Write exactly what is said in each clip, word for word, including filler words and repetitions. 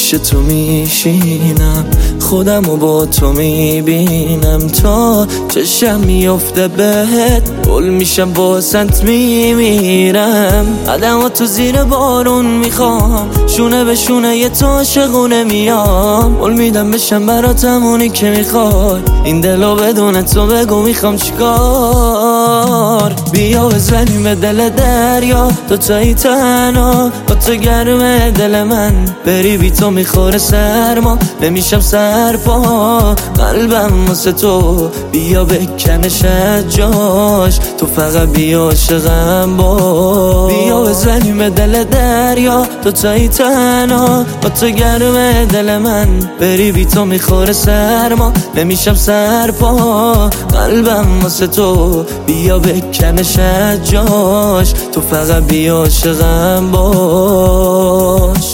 پیش تو میشینم، خودمو با تو میبینم، تا چشم میفته بهت گل میشم واسط میمیرم. قدمو تو زیر بارون میخوام، شونه به شونه یه تو عاشقونه میام. قول میدم بشم براتمونی که میخوای، این دلو بدون تو بگو میخوام چیکار. بیا بزنیم به دل دریا، تو تایی تنها با تو گرمه دل من، بری بی تو میخوره سرما، نمیشم سرپا. قلبم واسه تو بیا بکنش از جاش، تو فقط بیا عاشقم باش. بیا بزنیم به دل دریا، تو تایی تنها با تو گرمه دل من، بری بی تو میخوره سرما، نمیشم سرپا. قلبم واسه تو بیا بکنش از جاش، تو فقط بیا عاشقم باش.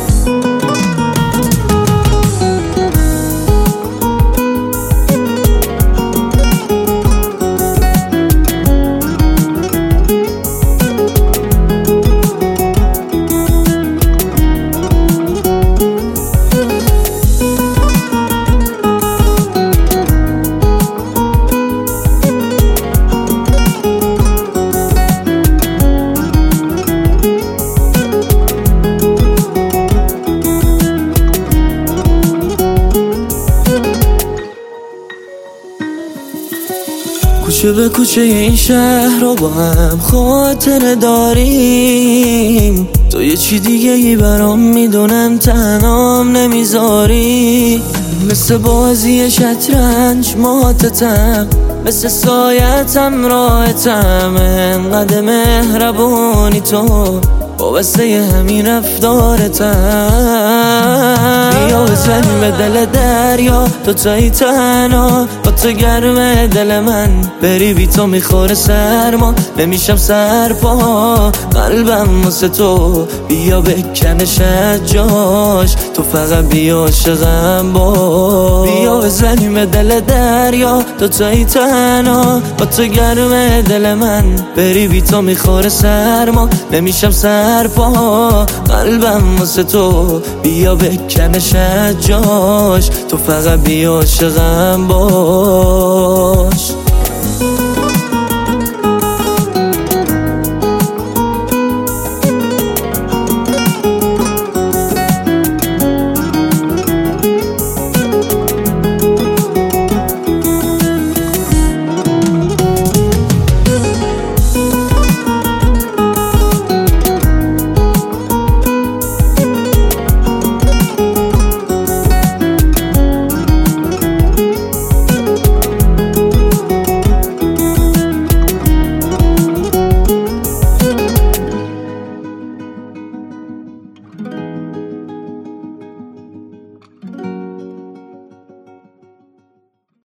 کوچه به کوچه این شهر رو با هم خاطره داریم، تو یه چی دیگه ای برام میدونم تنهام نمیذاری. مثل بازی شطرنج ماتتم، مثل سایتم راحتم، انقدر مهربونی تو واسه همین رفتارتم. بیا بزنیم به دل دریا، تو تایی تنها با تو گرمه دل من، بری بی تو میخوره سرما، نمیشم سرپا. قلبم واسه تو بیا بکنش از جاش، تو فقط بیا عاشقم باش. بیا بزنیم به دل دریا، تو تایی تنها با تو گرمه دل من، بری بی تو میخوره سرما، نمیشم سرپا. قلبم واسه تو بیا بکنش از جاش، تو فقط بیا عاشقم باش.